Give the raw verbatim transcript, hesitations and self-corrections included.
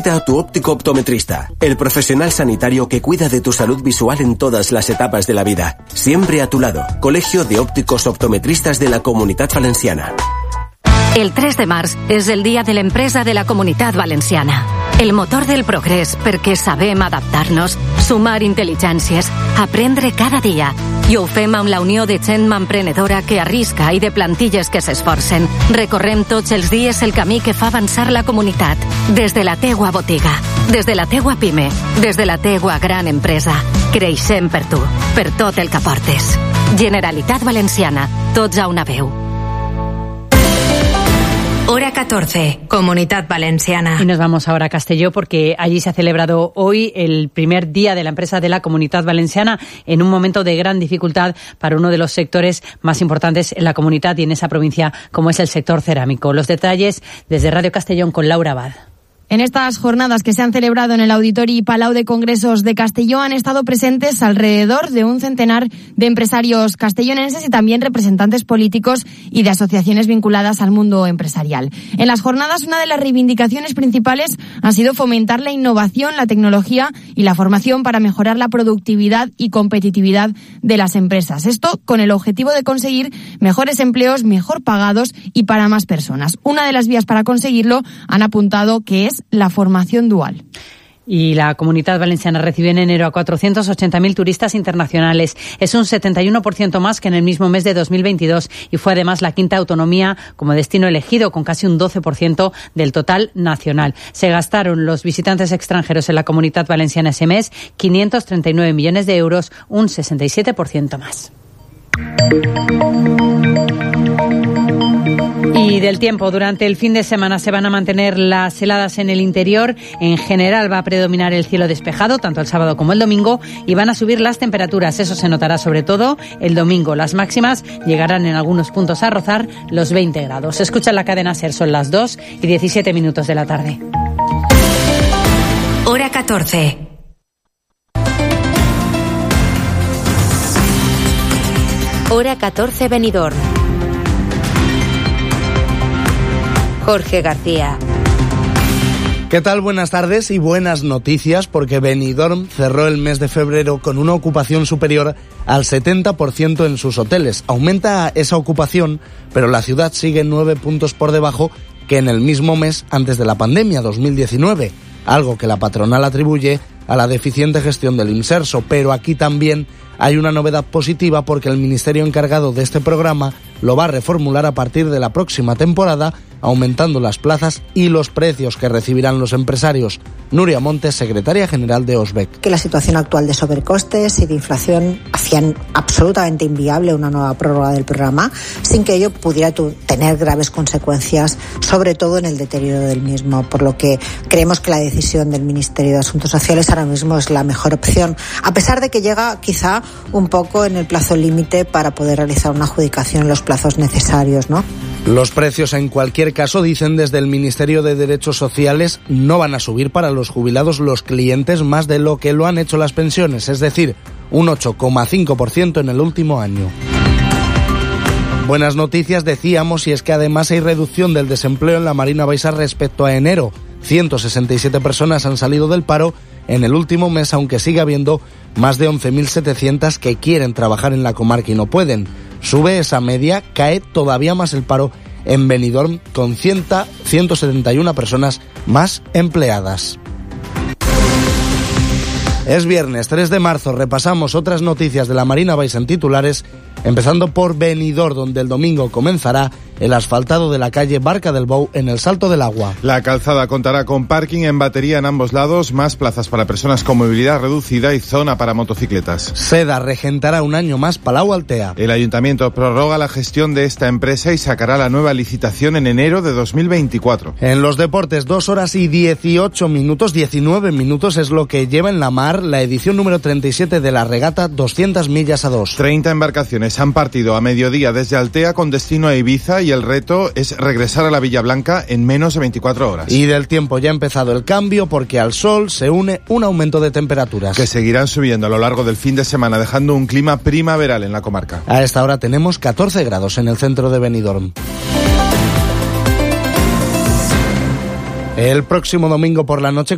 Visita a tu óptico optometrista, el profesional sanitario que cuida de tu salud visual en todas las etapas de la vida. Siempre a tu lado. Colegio de Ópticos Optometristas de la Comunitat Valenciana. El tres de març és el dia de l'empresa de la Comunitat Valenciana. El motor del progrés perquè sabem adaptar-nos, sumar intel·ligències, aprendre cada dia. I ho fem amb la unió de gent emprenedora que arrisca i de plantilles que s'esforcen. Recorrem tots els dies el camí que fa avançar la comunitat. Des de la teua botiga, des de la teua pime, des de la teua gran empresa. Creixem per tu, per tot el que aportes. Generalitat Valenciana, tots a una veu. Hora catorce, Comunidad Valenciana. Y nos vamos ahora a Castelló porque allí se ha celebrado hoy el primer día de la empresa de la Comunidad Valenciana en un momento de gran dificultad para uno de los sectores más importantes en la comunidad y en esa provincia como es el sector cerámico. Los detalles desde Radio Castellón con Laura Abad. En estas jornadas que se han celebrado en el Auditori Palau de Congresos de Castelló han estado presentes alrededor de un centenar de empresarios castellonenses y también representantes políticos y de asociaciones vinculadas al mundo empresarial. En las jornadas, una de las reivindicaciones principales ha sido fomentar la innovación, la tecnología y la formación para mejorar la productividad y competitividad de las empresas. Esto con el objetivo de conseguir mejores empleos, mejor pagados y para más personas. Una de las vías para conseguirlo han apuntado que es la formación dual. Y la Comunidad Valenciana recibió en enero a cuatrocientos ochenta mil turistas internacionales. Es un setenta y uno por ciento más que en el mismo mes de dos mil veintidós y fue además la quinta autonomía como destino elegido, con casi un doce por ciento del total nacional. Se gastaron los visitantes extranjeros en la Comunidad Valenciana ese mes quinientos treinta y nueve millones de euros, un sesenta y siete por ciento más. Y del tiempo, durante el fin de semana se van a mantener las heladas en el interior. En general va a predominar el cielo despejado, tanto el sábado como el domingo, y van a subir las temperaturas. Eso se notará sobre todo el domingo. Las máximas llegarán en algunos puntos a rozar los veinte grados. Escucha la cadena SER, son las dos y diecisiete minutos de la tarde. Hora catorce. Hora catorce, Benidorm. Jorge García. ¿Qué tal? Buenas tardes y buenas noticias, porque Benidorm cerró el mes de febrero con una ocupación superior al setenta por ciento en sus hoteles. Aumenta esa ocupación, pero la ciudad sigue nueve puntos por debajo que en el mismo mes antes de la pandemia, dos mil diecinueve, algo que la patronal atribuye a la deficiente gestión del Imserso. Pero aquí también hay una novedad positiva, porque el ministerio encargado de este programa lo va a reformular a partir de la próxima temporada, aumentando las plazas y los precios que recibirán los empresarios. Nuria Montes, secretaria general de OSBEC. Que la situación actual de sobrecostes y de inflación hacían absolutamente inviable una nueva prórroga del programa, sin que ello pudiera tener graves consecuencias, sobre todo en el deterioro del mismo, por lo que creemos que la decisión del Ministerio de Asuntos Sociales ahora mismo es la mejor opción, a pesar de que llega quizá un poco en el plazo límite para poder realizar una adjudicación en los plazos necesarios, ¿no? Los precios, en cualquier caso, dicen desde el Ministerio de Derechos Sociales, no van a subir para los jubilados, los clientes, más de lo que lo han hecho las pensiones, es decir, un ocho coma cinco por ciento en el último año. Buenas noticias, decíamos, y es que además hay reducción del desempleo en la Marina Baixa respecto a enero. ciento sesenta y siete personas han salido del paro en el último mes, aunque sigue habiendo más de once mil setecientos que quieren trabajar en la comarca y no pueden. Sube esa media, cae todavía más el paro en Benidorm, con ciento setenta y una personas más empleadas. Es viernes tres de marzo, repasamos otras noticias de la Marina Baixa en titulares, empezando por Benidorm, donde el domingo comenzará el asfaltado de la calle Barca del Bou en el Salto del Agua. La calzada contará con parking en batería en ambos lados, más plazas para personas con movilidad reducida y zona para motocicletas. Seda regentará un año más Palau Altea. El ayuntamiento prorroga la gestión de esta empresa y sacará la nueva licitación en enero de dos mil veinticuatro. En los deportes, dos horas y dieciocho minutos, diecinueve minutos es lo que lleva en la mar la edición número treinta y siete de la regata doscientas millas a dos. treinta embarcaciones han partido a mediodía desde Altea con destino a Ibiza, y el reto es regresar a la Villa Blanca en menos de veinticuatro horas. Y del tiempo ya ha empezado el cambio, porque al sol se une un aumento de temperaturas que seguirán subiendo a lo largo del fin de semana, dejando un clima primaveral en la comarca. A esta hora tenemos catorce grados en el centro de Benidorm. El próximo domingo por la noche